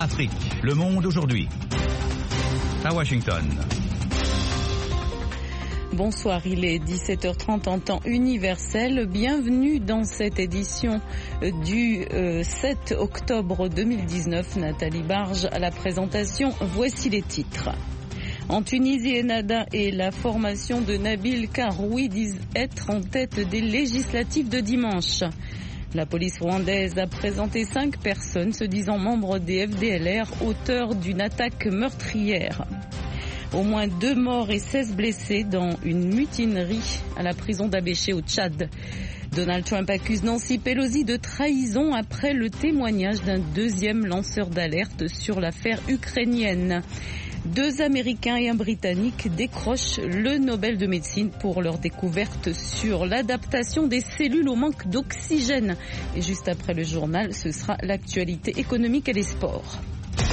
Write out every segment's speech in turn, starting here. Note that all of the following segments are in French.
Afrique, le monde aujourd'hui. À Washington. Bonsoir, il est 17h30 en temps universel. Bienvenue dans cette édition du 7 octobre 2019. Nathalie Barge à la présentation. Voici les titres. En Tunisie, Ennahda et la formation de Nabil Karoui disent être en tête des législatives de dimanche. La police rwandaise a présenté 5 personnes se disant membres des FDLR, auteurs d'une attaque meurtrière. Au moins 2 morts et 16 blessés dans une mutinerie à la prison d'Abéché au Tchad. Donald Trump accuse Nancy Pelosi de trahison après le témoignage d'un deuxième lanceur d'alerte sur l'affaire ukrainienne. 2 Américains et un Britannique décrochent le Nobel de médecine pour leur découverte sur l'adaptation des cellules au manque d'oxygène. Et juste après le journal, ce sera l'actualité économique et les sports.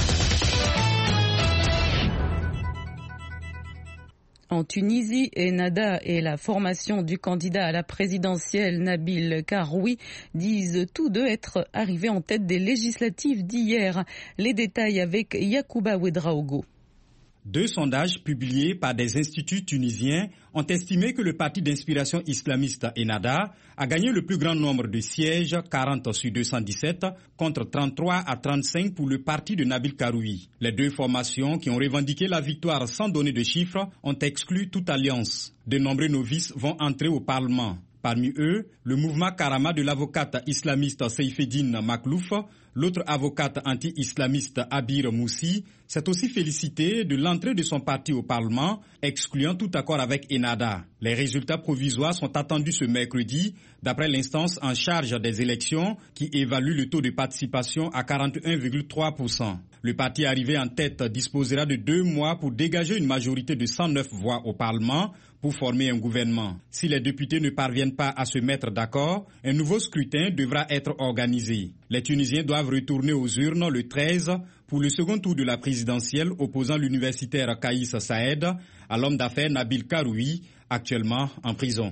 En Tunisie, Ennahda et la formation du candidat à la présidentielle Nabil Karoui disent tous deux être arrivés en tête des législatives d'hier. Les détails avec Yacouba Ouedraogo. 2 sondages publiés par des instituts tunisiens ont estimé que le parti d'inspiration islamiste Ennahda a gagné le plus grand nombre de sièges, 40 sur 217, contre 33 à 35 pour le parti de Nabil Karoui. Les 2 formations qui ont revendiqué la victoire sans donner de chiffres ont exclu toute alliance. De nombreux novices vont entrer au Parlement. Parmi eux, le mouvement Karama de l'avocate islamiste Seifeddine Maklouf, l'autre avocate anti-islamiste Abir Moussi, s'est aussi félicité de l'entrée de son parti au Parlement, excluant tout accord avec Ennahda. Les résultats provisoires sont attendus ce mercredi, d'après l'instance en charge des élections qui évalue le taux de participation à 41,3%. Le parti arrivé en tête disposera de 2 mois pour dégager une majorité de 109 voix au Parlement pour former un gouvernement. Si les députés ne parviennent pas à se mettre d'accord, un nouveau scrutin devra être organisé. Les Tunisiens doivent retourner aux urnes le 13 pour le second tour de la présidentielle opposant l'universitaire Kaïs Saed à l'homme d'affaires Nabil Karoui, actuellement en prison.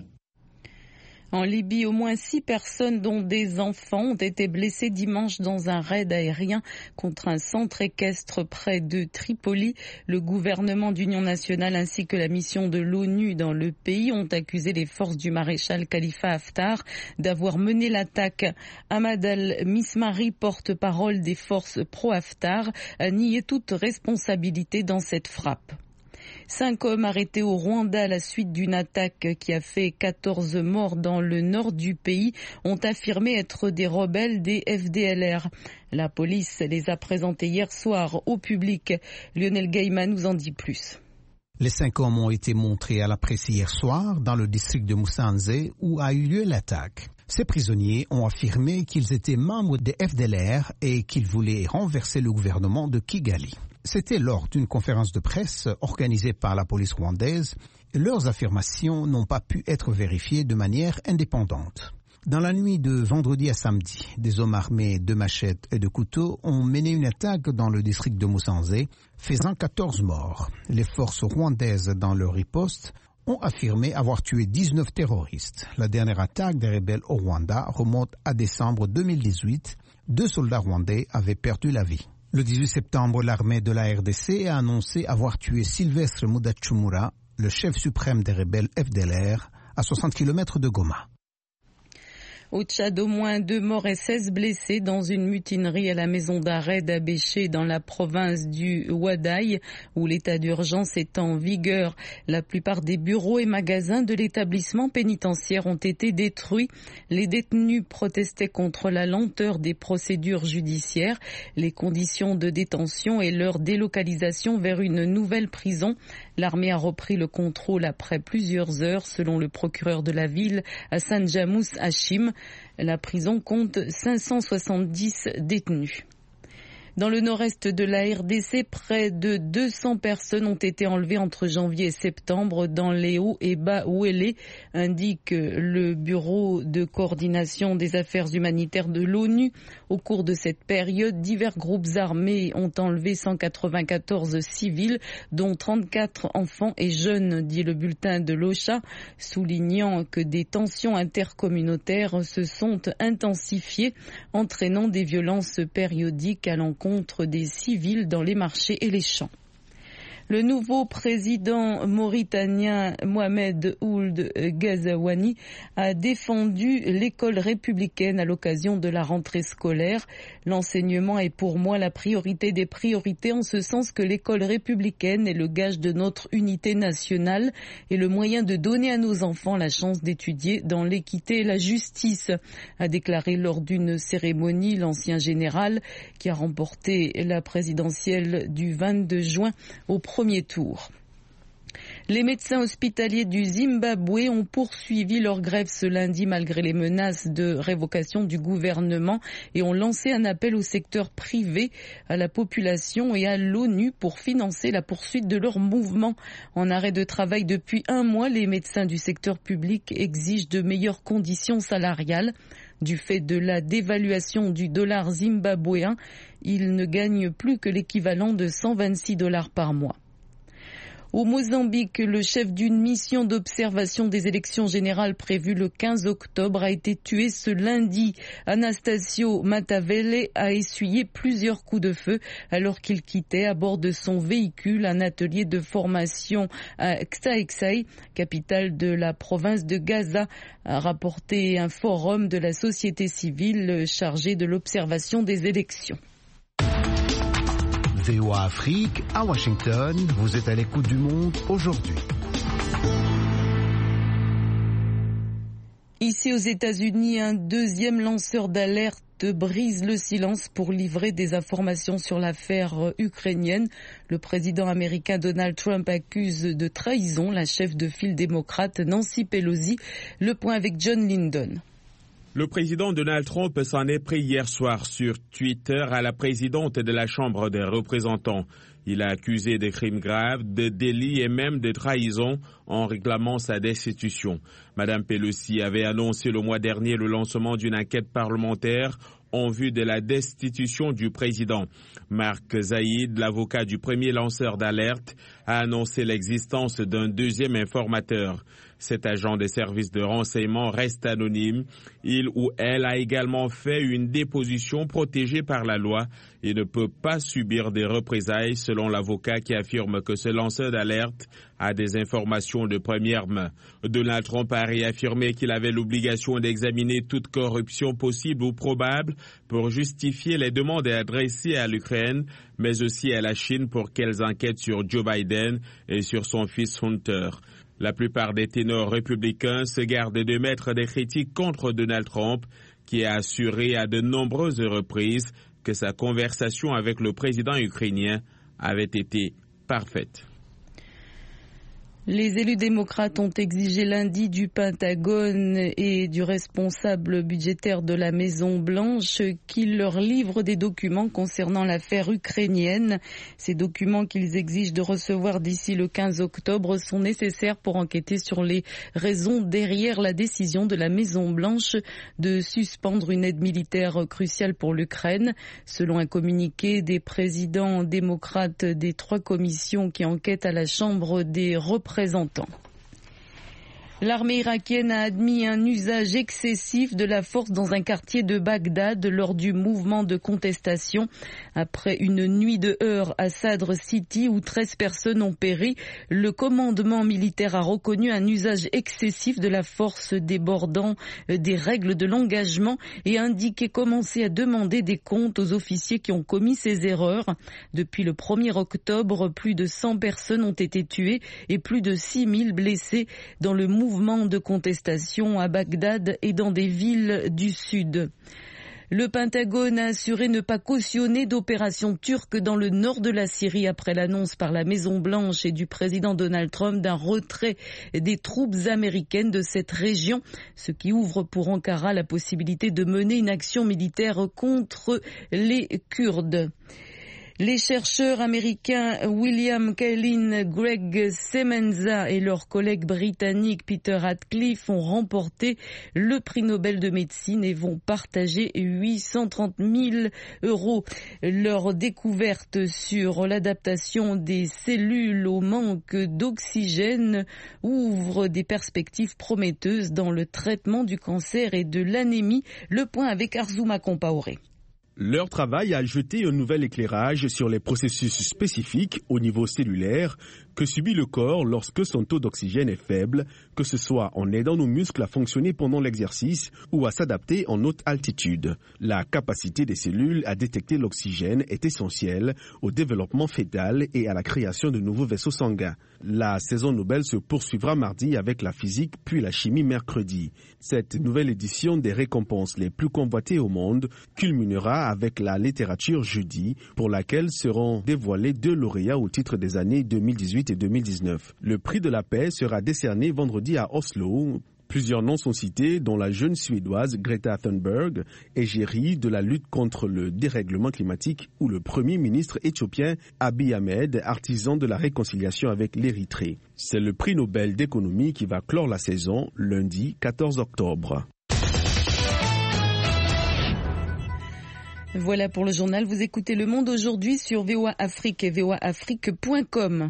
En Libye, au moins 6 personnes, dont des enfants, ont été blessées dimanche dans un raid aérien contre un centre équestre près de Tripoli. Le gouvernement d'union nationale ainsi que la mission de l'ONU dans le pays ont accusé les forces du maréchal Khalifa Haftar d'avoir mené l'attaque. Ahmad al-Mismari, porte-parole des forces pro-Haftar, a nié toute responsabilité dans cette frappe. 5 hommes arrêtés au Rwanda à la suite d'une attaque qui a fait 14 morts dans le nord du pays ont affirmé être des rebelles des FDLR. La police les a présentés hier soir au public. Lionel Gaiman nous en dit plus. Les 5 hommes ont été montrés à la presse hier soir dans le district de Musanze où a eu lieu l'attaque. Ces prisonniers ont affirmé qu'ils étaient membres des FDLR et qu'ils voulaient renverser le gouvernement de Kigali. C'était lors d'une conférence de presse organisée par la police rwandaise. Leurs affirmations n'ont pas pu être vérifiées de manière indépendante. Dans la nuit de vendredi à samedi, des hommes armés de machettes et de couteaux ont mené une attaque dans le district de Musanze, faisant 14 morts. Les forces rwandaises, dans leur riposte, ont affirmé avoir tué 19 terroristes. La dernière attaque des rebelles au Rwanda remonte à décembre 2018. 2 soldats rwandais avaient perdu la vie. Le 18 septembre, l'armée de la RDC a annoncé avoir tué Sylvestre Mudachumura, le chef suprême des rebelles FDLR, à 60 km de Goma. Au Tchad, au moins 2 morts et 16 blessés dans une mutinerie à la maison d'arrêt d'Abéché dans la province du Ouadaï où l'état d'urgence est en vigueur. La plupart des bureaux et magasins de l'établissement pénitentiaire ont été détruits. Les détenus protestaient contre la lenteur des procédures judiciaires, les conditions de détention et leur délocalisation vers une nouvelle prison. L'armée a repris le contrôle après plusieurs heures, selon le procureur de la ville, Hassan Jamous Hachim. La prison compte 570 détenus. Dans le nord-est de la RDC, près de 200 personnes ont été enlevées entre janvier et septembre dans les Hauts et Bas-Ouélé, indique le Bureau de coordination des affaires humanitaires de l'ONU. Au cours de cette période, divers groupes armés ont enlevé 194 civils, dont 34 enfants et jeunes, dit le bulletin de l'OCHA, soulignant que des tensions intercommunautaires se sont intensifiées, entraînant des violences périodiques à l'encontre contre des civils dans les marchés et les champs. Le nouveau président mauritanien Mohamed Ould Ghazouani a défendu l'école républicaine à l'occasion de la rentrée scolaire. L'enseignement est pour moi la priorité des priorités, en ce sens que l'école républicaine est le gage de notre unité nationale et le moyen de donner à nos enfants la chance d'étudier dans l'équité et la justice, a déclaré lors d'une cérémonie l'ancien général qui a remporté la présidentielle du 22 juin au premier tour. Les médecins hospitaliers du Zimbabwe ont poursuivi leur grève ce lundi malgré les menaces de révocation du gouvernement et ont lancé un appel au secteur privé, à la population et à l'ONU pour financer la poursuite de leur mouvement. En arrêt de travail depuis 1 mois, les médecins du secteur public exigent de meilleures conditions salariales. Du fait de la dévaluation du dollar zimbabwéen, ils ne gagnent plus que l'équivalent de $126 par mois. Au Mozambique, le chef d'une mission d'observation des élections générales prévues le 15 octobre a été tué ce lundi. Anastasio Matavele a essuyé plusieurs coups de feu alors qu'il quittait à bord de son véhicule un atelier de formation à Xai-Xai, capitale de la province de Gaza, a rapporté un forum de la société civile chargé de l'observation des élections. VOA Afrique, à Washington, vous êtes à l'écoute du monde aujourd'hui. Ici aux États-Unis, un deuxième lanceur d'alerte brise le silence pour livrer des informations sur l'affaire ukrainienne. Le président américain Donald Trump accuse de trahison la chef de file démocrate Nancy Pelosi. Le point avec John Linden. Le président Donald Trump s'en est pris hier soir sur Twitter à la présidente de la Chambre des représentants. Il a accusé de crimes graves, de délits et même de trahison en réclamant sa destitution. Madame Pelosi avait annoncé le mois dernier le lancement d'une enquête parlementaire en vue de la destitution du président. Mark Zaïd, l'avocat du premier lanceur d'alerte, a annoncé l'existence d'un deuxième informateur. Cet agent des services de renseignement reste anonyme. Il ou elle a également fait une déposition protégée par la loi et ne peut pas subir des représailles selon l'avocat qui affirme que ce lanceur d'alerte a des informations de première main. Donald Trump a réaffirmé qu'il avait l'obligation d'examiner toute corruption possible ou probable pour justifier les demandes adressées à l'Ukraine, mais aussi à la Chine pour qu'elles enquêtent sur Joe Biden et sur son fils Hunter. La plupart des ténors républicains se gardent de mettre des critiques contre Donald Trump, qui a assuré à de nombreuses reprises que sa conversation avec le président ukrainien avait été parfaite. Les élus démocrates ont exigé lundi du Pentagone et du responsable budgétaire de la Maison-Blanche qu'ils leur livrent des documents concernant l'affaire ukrainienne. Ces documents qu'ils exigent de recevoir d'ici le 15 octobre sont nécessaires pour enquêter sur les raisons derrière la décision de la Maison-Blanche de suspendre une aide militaire cruciale pour l'Ukraine. Selon un communiqué des présidents démocrates des 3 commissions qui enquêtent à la Chambre des représentants. L'armée irakienne a admis un usage excessif de la force dans un quartier de Bagdad lors du mouvement de contestation. Après une nuit de heurts à Sadr City où 13 personnes ont péri, le commandement militaire a reconnu un usage excessif de la force débordant des règles de l'engagement et a indiqué commencer à demander des comptes aux officiers qui ont commis ces erreurs. Depuis le 1er octobre, plus de 100 personnes ont été tuées et plus de 6000 blessés dans le mouvement de contestation à Bagdad et dans des villes du sud. Le Pentagone a assuré ne pas cautionner d'opérations turques dans le nord de la Syrie après l'annonce par la Maison-Blanche et du président Donald Trump d'un retrait des troupes américaines de cette région, ce qui ouvre pour Ankara la possibilité de mener une action militaire contre les Kurdes. Les chercheurs américains William Kaelin, Greg Semenza et leur collègue britannique Peter Ratcliffe ont remporté le prix Nobel de médecine et vont partager 830 000 €. Leur découverte sur l'adaptation des cellules au manque d'oxygène ouvre des perspectives prometteuses dans le traitement du cancer et de l'anémie. Le point avec Arzouma Compaoré. Leur travail a jeté un nouvel éclairage sur les processus spécifiques au niveau cellulaire que subit le corps lorsque son taux d'oxygène est faible, que ce soit en aidant nos muscles à fonctionner pendant l'exercice ou à s'adapter en haute altitude. La capacité des cellules à détecter l'oxygène est essentielle au développement fœtal et à la création de nouveaux vaisseaux sanguins. La saison Nobel se poursuivra mardi avec la physique puis la chimie mercredi. Cette nouvelle édition des récompenses les plus convoitées au monde culminera avec la littérature jeudi, pour laquelle seront dévoilés 2 lauréats au titre des années 2018 et 2019. Le prix de la paix sera décerné vendredi à Oslo. Plusieurs noms sont cités, dont la jeune Suédoise Greta Thunberg, égérie de la lutte contre le dérèglement climatique, ou le premier ministre éthiopien Abiy Ahmed, artisan de la réconciliation avec l'Érythrée. C'est le prix Nobel d'économie qui va clore la saison lundi 14 octobre. Voilà pour le journal. Vous écoutez Le Monde aujourd'hui sur VOA Afrique et voaafrique.com.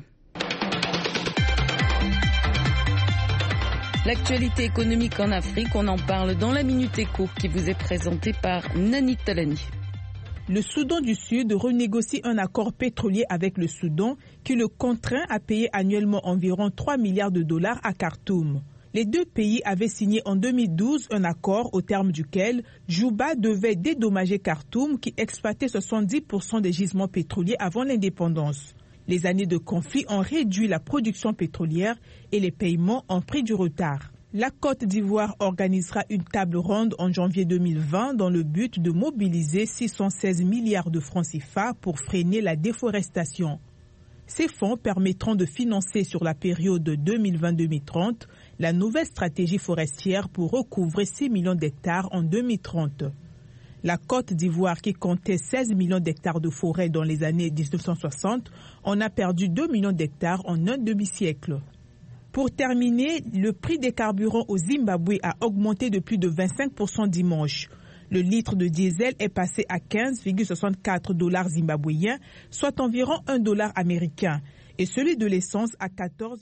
L'actualité économique en Afrique, on en parle dans la Minute Éco qui vous est présentée par Nani Talani. Le Soudan du Sud renégocie un accord pétrolier avec le Soudan qui le contraint à payer annuellement environ 3 milliards de dollars à Khartoum. Les deux pays avaient signé en 2012 un accord au terme duquel Juba devait dédommager Khartoum qui exploitait 70% des gisements pétroliers avant l'indépendance. Les années de conflit ont réduit la production pétrolière et les paiements ont pris du retard. La Côte d'Ivoire organisera une table ronde en janvier 2020 dans le but de mobiliser 616 milliards de francs CFA pour freiner la déforestation. Ces fonds permettront de financer sur la période 2020-2030 la nouvelle stratégie forestière pour recouvrer 6 millions d'hectares en 2030. La Côte d'Ivoire, qui comptait 16 millions d'hectares de forêt dans les années 1960, en a perdu 2 millions d'hectares en un demi-siècle. Pour terminer, le prix des carburants au Zimbabwe a augmenté de plus de 25% dimanche. Le litre de diesel est passé à 15,64 $ zimbabwéens, soit environ $1 américain, et celui de l'essence à 14.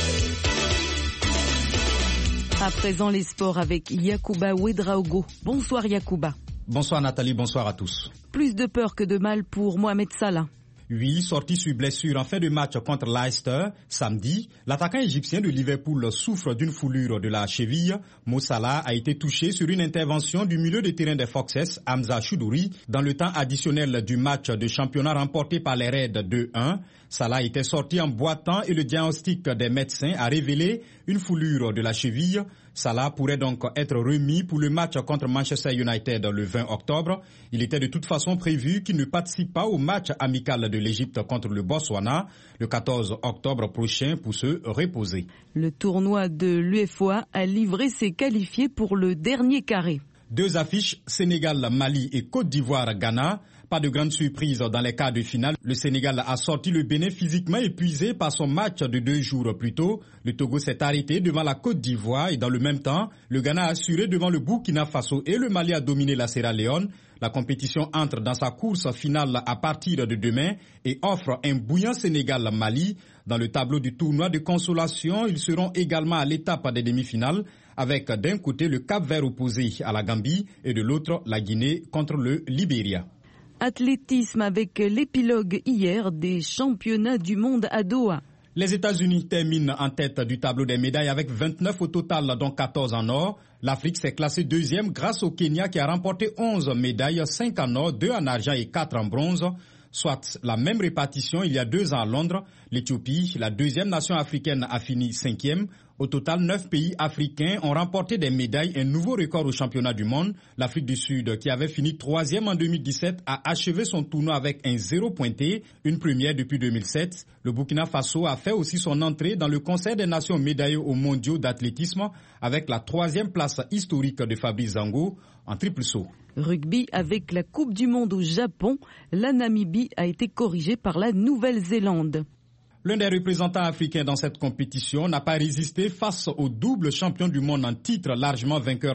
À présent, les sports avec Yacouba Ouedraogo. Bonsoir Yacouba. Bonsoir Nathalie, bonsoir à tous. Plus de peur que de mal pour Mohamed Salah. Oui, sorti sur blessure en fin de match contre Leicester samedi, l'attaquant égyptien de Liverpool souffre d'une foulure de la cheville. Mo Salah a été touché sur une intervention du milieu de terrain des Foxes, Hamza Choudouri, dans le temps additionnel du match de championnat remporté par les Reds 2-1. Salah était sorti en boitant et le diagnostic des médecins a révélé une foulure de la cheville. Salah pourrait donc être remis pour le match contre Manchester United le 20 octobre. Il était de toute façon prévu qu'il ne participe pas au match amical de l'Égypte contre le Botswana le 14 octobre prochain pour se reposer. Le tournoi de l'UEFOA a livré ses qualifiés pour le dernier carré. 2 affiches, Sénégal, Mali et Côte d'Ivoire, Ghana. Pas de grande surprise dans les quarts de finale. Le Sénégal a sorti le Bénin physiquement épuisé par son match de 2 jours plus tôt. Le Togo s'est arrêté devant la Côte d'Ivoire et dans le même temps, le Ghana a assuré devant le Burkina Faso et le Mali a dominé la Sierra Leone. La compétition entre dans sa course finale à partir de demain et offre un bouillant Sénégal-Mali. Dans le tableau du tournoi de consolation, ils seront également à l'étape des demi-finales avec d'un côté le Cap-Vert opposé à la Gambie et de l'autre la Guinée contre le Libéria. Athlétisme avec l'épilogue hier des championnats du monde à Doha. Les États-Unis terminent en tête du tableau des médailles avec 29 au total, dont 14 en or. L'Afrique s'est classée deuxième grâce au Kenya qui a remporté 11 médailles, 5 en or, 2 en argent et 4 en bronze. Soit la même répartition il y a 2 ans à Londres. L'Éthiopie, la deuxième nation africaine, a fini 5e. Au total, 9 pays africains ont remporté des médailles, un nouveau record au championnat du monde. L'Afrique du Sud, qui avait fini 3e en 2017, a achevé son tournoi avec un 0 pointé, une première depuis 2007. Le Burkina Faso a fait aussi son entrée dans le Conseil des nations médaillées aux mondiaux d'athlétisme avec la 3e place historique de Fabrice Zango en triple saut. Rugby avec la Coupe du Monde au Japon, la Namibie a été corrigée par la Nouvelle-Zélande. L'un des représentants africains dans cette compétition n'a pas résisté face au double champion du monde en titre, largement vainqueur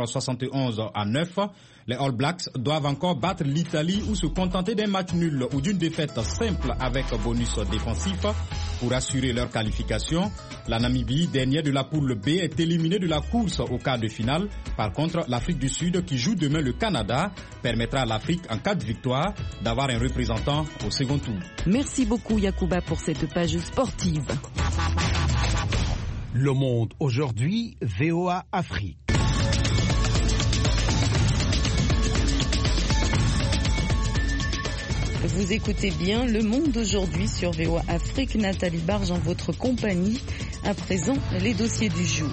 71-9. Les All Blacks doivent encore battre l'Italie ou se contenter d'un match nul ou d'une défaite simple avec bonus défensif. pour assurer leur qualification. La Namibie, dernière de la poule B, est éliminée de la course au quart de finale. Par contre, l'Afrique du Sud, qui joue demain le Canada, permettra à l'Afrique, en cas de victoire, d'avoir un représentant au second tour. Merci beaucoup Yacouba pour cette page sportive. Le Monde aujourd'hui, VOA Afrique. Vous écoutez bien Le Monde d'aujourd'hui sur VOA Afrique. Nathalie Barge en votre compagnie. À présent, les dossiers du jour.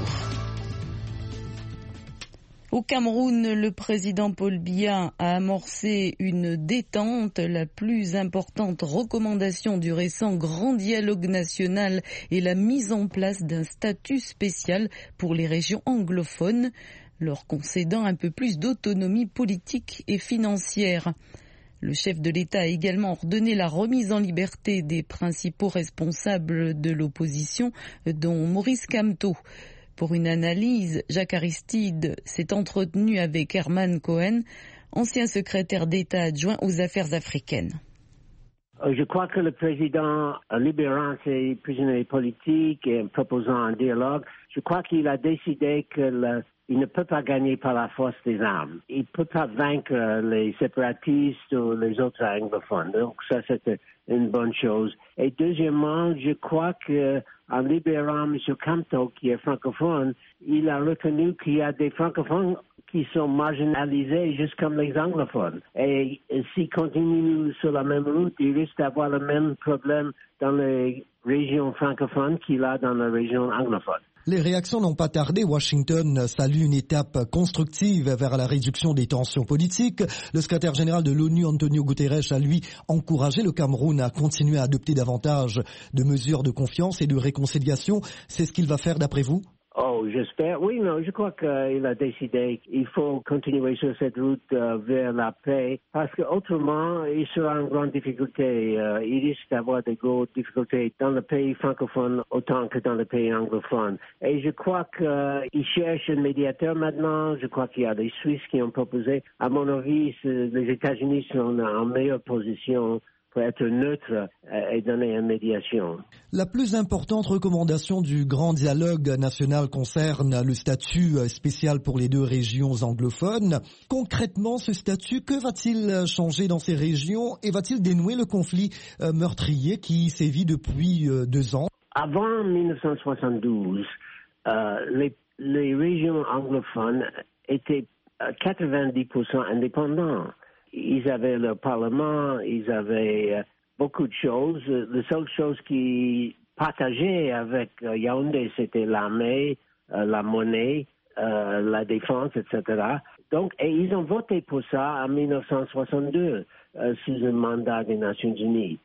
Au Cameroun, le président Paul Biya a amorcé une détente. La plus importante recommandation du récent grand dialogue national est la mise en place d'un statut spécial pour les régions anglophones, leur concédant un peu plus d'autonomie politique et financière. Le chef de l'État a également ordonné la remise en liberté des principaux responsables de l'opposition, dont Maurice Kamto. Pour une analyse, Jacques Aristide s'est entretenu avec Herman Cohen, ancien secrétaire d'État adjoint aux affaires africaines. Je crois que le président, libérant ses prisonniers politiques et proposant un dialogue, je crois qu'il a décidé qu'il ne peut pas gagner par la force des armes. Il ne peut pas vaincre les séparatistes ou les autres anglophones. Donc ça, c'est une bonne chose. Et deuxièmement, je crois qu'en libérant M. Kamto, qui est francophone, il a reconnu qu'il y a des francophones qui sont marginalisés juste comme les anglophones. Et s'il continue sur la même route, il risque d'avoir le même problème dans les régions francophones qu'il a dans les régions anglophones. Les réactions n'ont pas tardé. Washington salue une étape constructive vers la réduction des tensions politiques. Le secrétaire général de l'ONU, Antonio Guterres, a lui encouragé le Cameroun à continuer à adopter davantage de mesures de confiance et de réconciliation. C'est ce qu'il va faire d'après vous ? Oh, j'espère. Oui, non, je crois qu'il a décidé qu'il faut continuer sur cette route vers la paix parce qu'autrement, il sera en grande difficulté. Il risque d'avoir des grosses difficultés dans le pays francophone autant que dans le pays anglophone. Et je crois qu'il cherche un médiateur maintenant. Je crois qu'il y a des Suisses qui ont proposé. À mon avis, les États-Unis sont en meilleure position pour être neutre et donner une médiation. La plus importante recommandation du grand dialogue national concerne le statut spécial pour les deux régions anglophones. Concrètement, ce statut, que va-t-il changer dans ces régions et va-t-il dénouer le conflit meurtrier qui sévit depuis 2 ans? Avant 1972, les régions anglophones étaient 90% indépendants. Ils avaient leur parlement, ils avaient beaucoup de choses. La seule chose qu'ils partageaient avec Yaoundé, c'était l'armée, la monnaie, la défense, etc. Donc, et ils ont voté pour ça en 1962, sous un mandat des Nations Unies.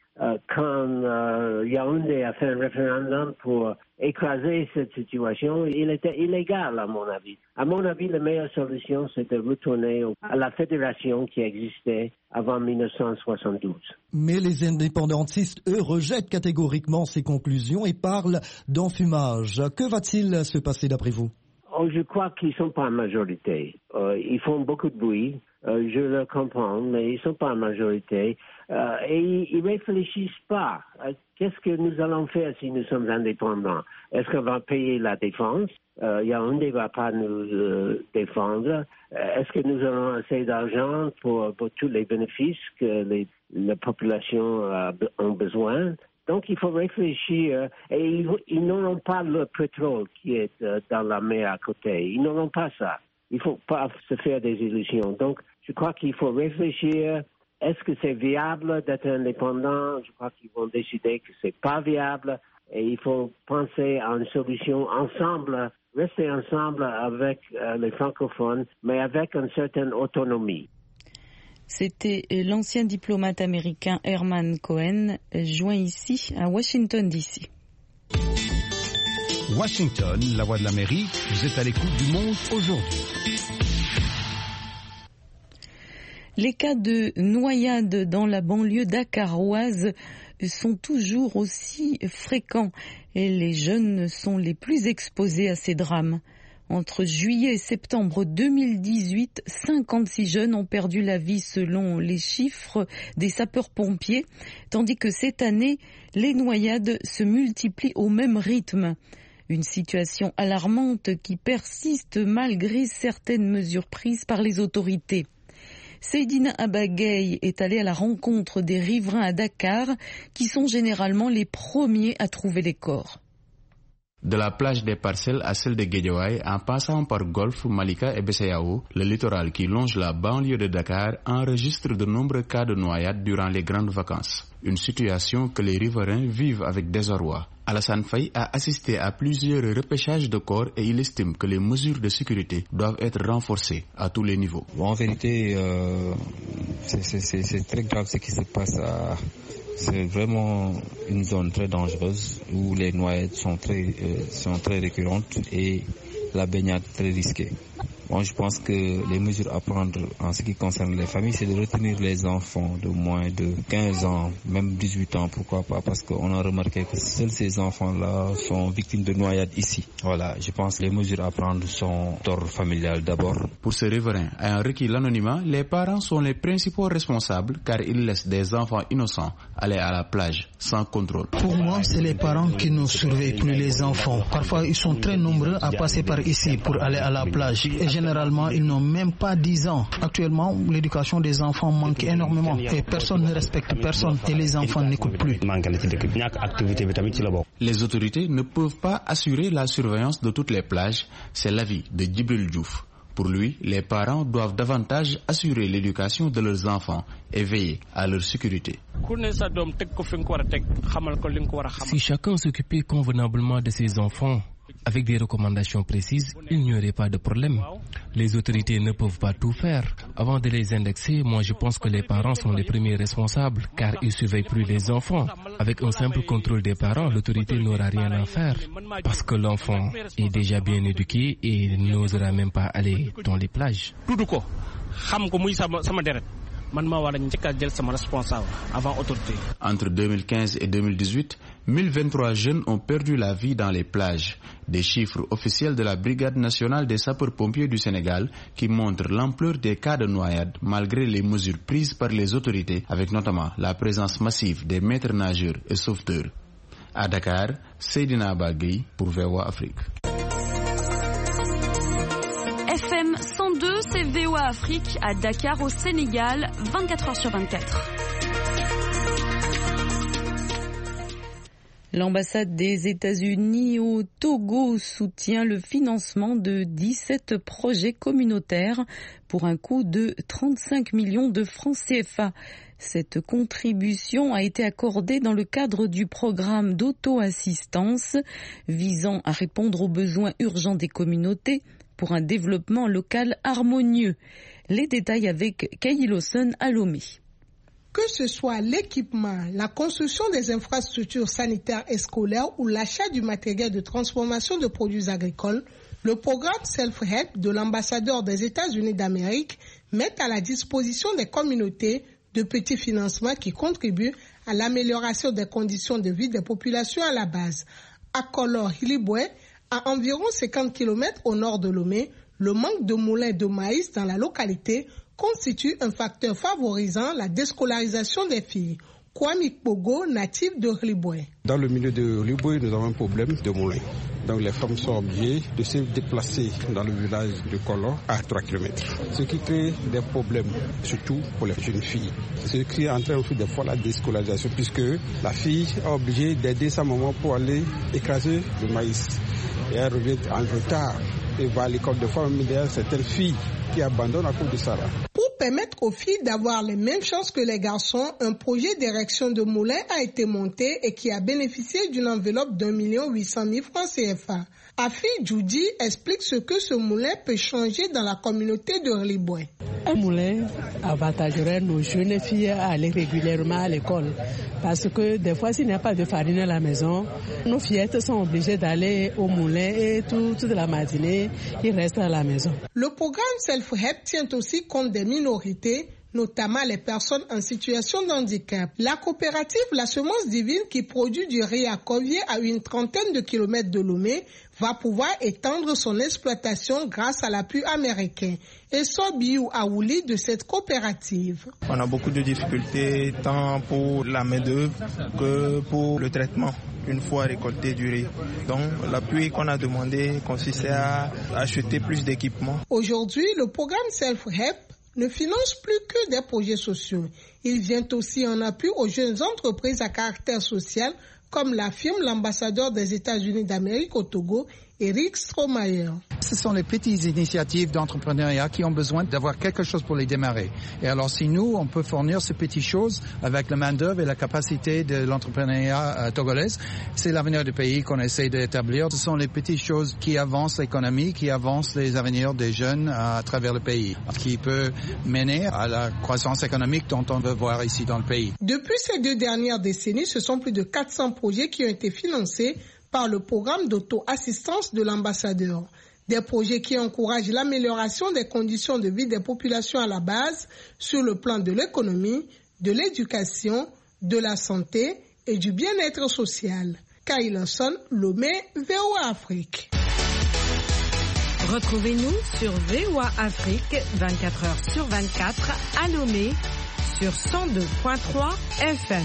Quand Yaoundé a fait un référendum pour écraser cette situation, il était illégal à mon avis. À mon avis, la meilleure solution, c'est de retourner à la fédération qui existait avant 1972. Mais les indépendantistes, eux, rejettent catégoriquement ces conclusions et parlent d'enfumage. Que va-t-il se passer d'après vous? Oh, je crois qu'ils ne sont pas en majorité. Ils font beaucoup de bruit. Je le comprends, mais ils ne sont pas en majorité. Et ils ne réfléchissent pas. Qu'est-ce que nous allons faire si nous sommes indépendants? Est-ce qu'on va payer la défense? Yaoundé ne va pas nous défendre. Est-ce que nous aurons assez d'argent pour tous les bénéfices que la population ont besoin? Donc, il faut réfléchir. Et ils n'auront pas le pétrole qui est dans la mer à côté. Ils n'auront pas ça. Il ne faut pas se faire des illusions. Donc, je crois qu'il faut réfléchir. Est-ce que c'est viable d'être indépendant? Je crois qu'ils vont décider que c'est pas viable. Et il faut penser à une solution ensemble, rester ensemble avec les francophones, mais avec une certaine autonomie. C'était l'ancien diplomate américain Herman Cohen, joint ici à Washington, D.C. Washington, la voix de l'Amérique, vous êtes à l'écoute du Monde aujourd'hui. Les cas de noyade dans la banlieue dakaroise sont toujours aussi fréquents et les jeunes sont les plus exposés à ces drames. Entre juillet et septembre 2018, 56 jeunes ont perdu la vie selon les chiffres des sapeurs-pompiers, tandis que cette année, les noyades se multiplient au même rythme. Une situation alarmante qui persiste malgré certaines mesures prises par les autorités. Seydina Abagay est allé à la rencontre des riverains à Dakar, qui sont généralement les premiers à trouver les corps. De la plage des Parcelles à celle de Guédiawaye, en passant par Golfe, Malika et Bessayao, le littoral qui longe la banlieue de Dakar enregistre de nombreux cas de noyades durant les grandes vacances. Une situation que les riverains vivent avec désarroi. Alassane Faye a assisté à plusieurs repêchages de corps et il estime que les mesures de sécurité doivent être renforcées à tous les niveaux. En vérité, c'est très grave ce qui se passe C'est vraiment une zone très dangereuse où les noyades sont très récurrentes et la baignade très risquée. Bon, je pense que les mesures à prendre en ce qui concerne les familles, c'est de retenir les enfants de moins de 15 ans, même 18 ans, pourquoi pas, parce qu'on a remarqué que seuls ces enfants-là sont victimes de noyades ici. Voilà, je pense que les mesures à prendre sont d'ordre familial d'abord. Pour ce riverain ayant requis l'anonymat, les parents sont les principaux responsables car ils laissent des enfants innocents aller à la plage sans contrôle. Pour moi, c'est les parents qui ne surveillent plus les enfants. Parfois, ils sont très nombreux à passer par ici pour aller à la plage. Et généralement, ils n'ont même pas 10 ans. Actuellement, l'éducation des enfants manque énormément et personne ne respecte personne et les enfants n'écoutent plus. Les autorités ne peuvent pas assurer la surveillance de toutes les plages. C'est l'avis de Djibril Diouf. Pour lui, les parents doivent davantage assurer l'éducation de leurs enfants et veiller à leur sécurité. Si chacun s'occupait convenablement de ses enfants, avec des recommandations précises, il n'y aurait pas de problème. Les autorités ne peuvent pas tout faire. Avant de les indexer, moi je pense que les parents sont les premiers responsables car ils ne surveillent plus les enfants. Avec un simple contrôle des parents, l'autorité n'aura rien à faire parce que l'enfant est déjà bien éduqué et n'osera même pas aller dans les plages. Entre 2015 et 2018, 1023 jeunes ont perdu la vie dans les plages. Des chiffres officiels de la Brigade nationale des sapeurs-pompiers du Sénégal qui montrent l'ampleur des cas de noyade malgré les mesures prises par les autorités, avec notamment la présence massive des maîtres nageurs et sauveteurs. À Dakar, Seydina Abagay pour VOA Afrique. FM 102, c'est VOA Afrique à Dakar au Sénégal, 24h/24. L'ambassade des États-Unis au Togo soutient le financement de 17 projets communautaires pour un coût de 35 millions de francs CFA. Cette contribution a été accordée dans le cadre du programme d'auto-assistance visant à répondre aux besoins urgents des communautés pour un développement local harmonieux. Les détails avec Kailoson Alomé. Que ce soit l'équipement, la construction des infrastructures sanitaires et scolaires ou l'achat du matériel de transformation de produits agricoles, le programme Self-Help de l'ambassadeur des États-Unis d'Amérique met à la disposition des communautés de petits financements qui contribuent à l'amélioration des conditions de vie des populations à la base. À Kolor-Hilibwe, à environ 50 km au nord de Lomé, le manque de moulins de maïs dans la localité constitue un facteur favorisant la déscolarisation des filles. Kwame Pogo, natif de Hilibwe. Dans le milieu de Hilibwe, nous avons un problème de moulins. Donc les femmes sont obligées de se déplacer dans le village de Kolor à 3 km. Ce qui crée des problèmes, surtout pour les jeunes filles. Ce qui est en train de faire des fois la déscolarisation, puisque la fille est obligée d'aider sa maman pour aller écraser le maïs. Et elle revient en retard et va à l'école de femmes. Mais derrière certaines filles qui abandonnent à cause de ça. Pour permettre aux filles d'avoir les mêmes chances que les garçons, un projet d'érection de moulins a été monté et qui a bénéficié d'une enveloppe d'1 800 000 francs CFA. Afi Djoudi explique ce que ce moulin peut changer dans la communauté de Hilibwe. Un moulin avantagerait nos jeunes filles à aller régulièrement à l'école parce que des fois s'il n'y a pas de farine à la maison, nos fillettes sont obligées d'aller au moulin et toute la matinée, ils restent à la maison. Le programme Self-Help tient aussi compte des minorités, notamment les personnes en situation de handicap. La coopérative La Semence Divine, qui produit du riz à Corvier à une trentaine de kilomètres de Lomé, va pouvoir étendre son exploitation grâce à l'appui américain. Et Sobiou Aouli de cette coopérative. On a beaucoup de difficultés tant pour la main-d'œuvre que pour le traitement une fois récolté du riz. Donc l'appui qu'on a demandé consistait à acheter plus d'équipements. Aujourd'hui, le programme Self-Help ne finance plus que des projets sociaux. Il vient aussi en appui aux jeunes entreprises à caractère social, comme l'affirme l'ambassadeur des États-Unis d'Amérique au Togo, Eric Stromayer. Ce sont les petites initiatives d'entrepreneuriat qui ont besoin d'avoir quelque chose pour les démarrer. Et alors si nous, on peut fournir ces petites choses avec la main-d'œuvre et la capacité de l'entrepreneuriat togolaise, c'est l'avenir du pays qu'on essaie d'établir. Ce sont les petites choses qui avancent l'économie, qui avancent les avenirs des jeunes à travers le pays, qui peut mener à la croissance économique dont on veut voir ici dans le pays. Depuis ces 2 dernières décennies, ce sont plus de 400 projets qui ont été financés par le programme d'auto-assistance de l'ambassadeur. Des projets qui encouragent l'amélioration des conditions de vie des populations à la base sur le plan de l'économie, de l'éducation, de la santé et du bien-être social. Kyle Lawson, Lomé, VOA Afrique. Retrouvez-nous sur VOA Afrique 24h/24 à Lomé sur 102.3 FM.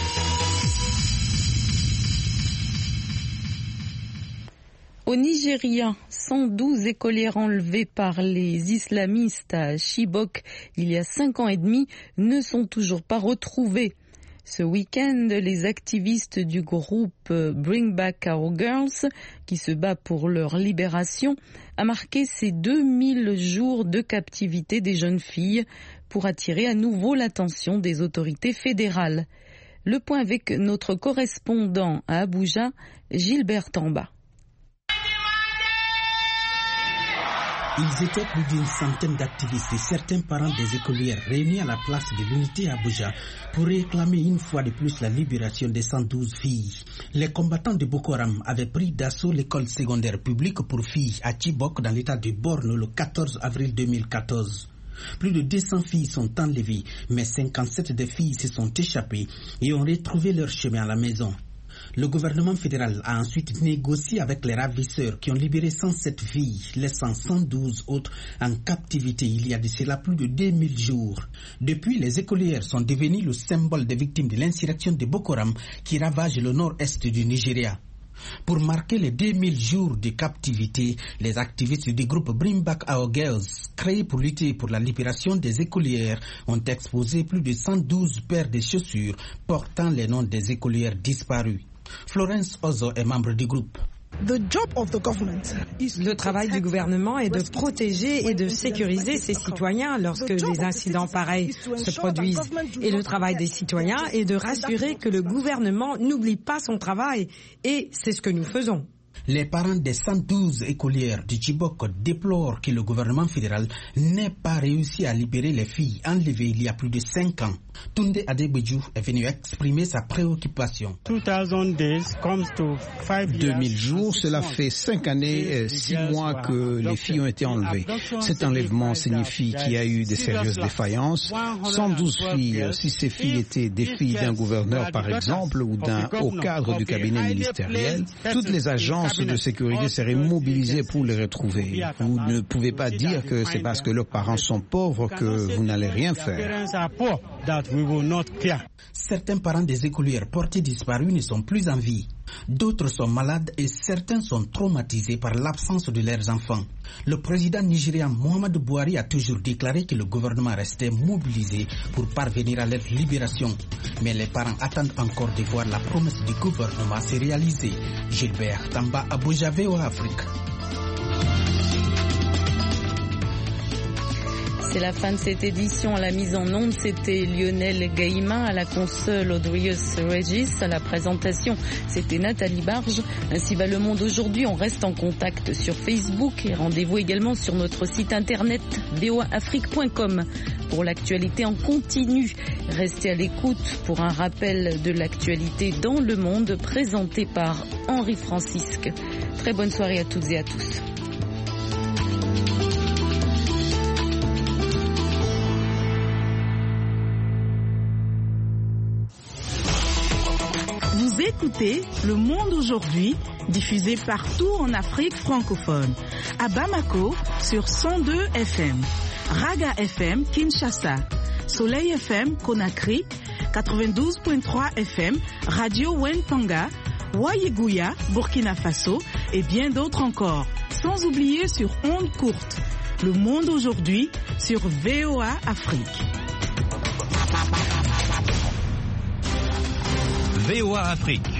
Au Nigeria, 112 écolières enlevées par les islamistes à Chibok il y a 5 ans et demi ne sont toujours pas retrouvées. Ce week-end, les activistes du groupe Bring Back Our Girls, qui se bat pour leur libération, a marqué ces 2000 jours de captivité des jeunes filles pour attirer à nouveau l'attention des autorités fédérales. Le point avec notre correspondant à Abuja, Gilbert Tamba. Ils étaient plus d'une centaine d'activistes et certains parents des écolières réunis à la place de l'unité à Abuja pour réclamer une fois de plus la libération des 112 filles. Les combattants de Boko Haram avaient pris d'assaut l'école secondaire publique pour filles à Chibok dans l'état de Borno le 14 avril 2014. Plus de 200 filles sont enlevées, mais 57 des filles se sont échappées et ont retrouvé leur chemin à la maison. Le gouvernement fédéral a ensuite négocié avec les ravisseurs qui ont libéré 107 filles, laissant 112 autres en captivité il y a de cela plus de 2000 jours. Depuis, les écolières sont devenues le symbole des victimes de l'insurrection de Boko Haram qui ravage le nord-est du Nigeria. Pour marquer les 2000 jours de captivité, les activistes du groupe Bring Back Our Girls, créé pour lutter pour la libération des écolières, ont exposé plus de 112 paires de chaussures portant les noms des écolières disparues. Florence Ozo est membre du groupe. Le travail du gouvernement est de protéger et de sécuriser ses citoyens lorsque des incidents pareils se produisent. Et le travail des citoyens est de rassurer que le gouvernement n'oublie pas son travail. Et c'est ce que nous faisons. Les parents des 112 écolières du Chibok déplorent que le gouvernement fédéral n'ait pas réussi à libérer les filles enlevées il y a plus de 5 ans. Tunde Adebejou est venu exprimer sa préoccupation. 2000 jours, cela fait 5 années, 6 mois que les filles ont été enlevées. Cet enlèvement signifie qu'il y a eu de sérieuses défaillances. 112 filles, si ces filles étaient des filles d'un gouverneur par exemple ou d'un haut cadre du cabinet ministériel, toutes les agences de sécurité seraient mobilisées pour les retrouver. Vous ne pouvez pas dire que c'est parce que leurs parents sont pauvres que vous n'allez rien faire. Certains parents des écolières portées disparues ne sont plus en vie. D'autres sont malades et certains sont traumatisés par l'absence de leurs enfants. Le président nigérian Muhammadu Buhari a toujours déclaré que le gouvernement restait mobilisé pour parvenir à leur libération. Mais les parents attendent encore de voir la promesse du gouvernement se réaliser. Gilbert Tamba, Abuja, VOA Afrique. C'est la fin de cette édition. À la mise en onde, c'était Lionel Gaïma, à la console Audrius Regis, à la présentation, c'était Nathalie Barge. Ainsi va le monde aujourd'hui. On reste en contact sur Facebook et rendez-vous également sur notre site internet voaafrique.com pour l'actualité en continu. Restez à l'écoute pour un rappel de l'actualité dans le monde présenté par Henri Francisque. Très bonne soirée à toutes et à tous. Vous écoutez Le Monde aujourd'hui, diffusé partout en Afrique francophone. À Bamako, sur 102 FM. Raga FM, Kinshasa. Soleil FM, Conakry. 92.3 FM, Radio Wentanga. Wayiguya, Burkina Faso. Et bien d'autres encore. Sans oublier sur ondes courtes. Le Monde aujourd'hui, sur VOA Afrique. VOA Afrique,